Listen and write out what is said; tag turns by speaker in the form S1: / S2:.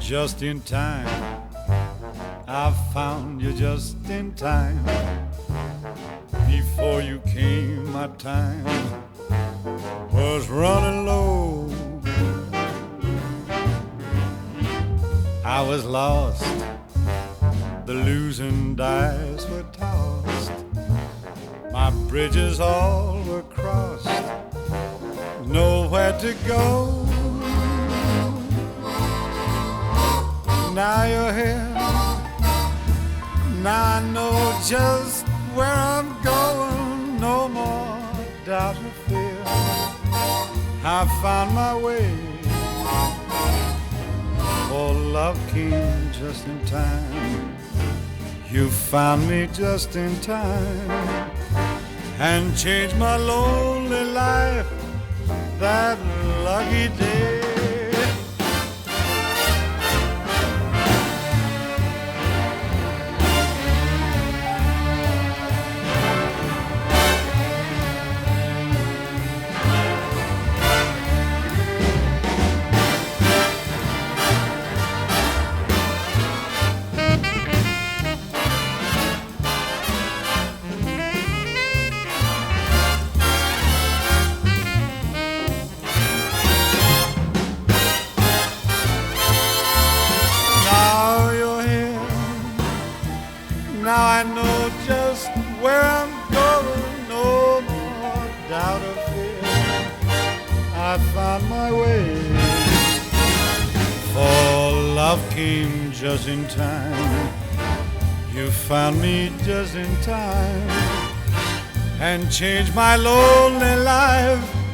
S1: just in time. I found you just in time. Before you came, my time was running low. I was lost, the losing dice were tossed. My bridges all were crossed, nowhere to go. Now you're here, now I know just where I'm going. No more doubt or fear, I found my way. For love came just in time. You found me just in time and changed my lonely life that lucky day. Now I know just where I'm going, no more doubt or fear. I found my way, for love came just in time. You found me just in time and changed my lonely life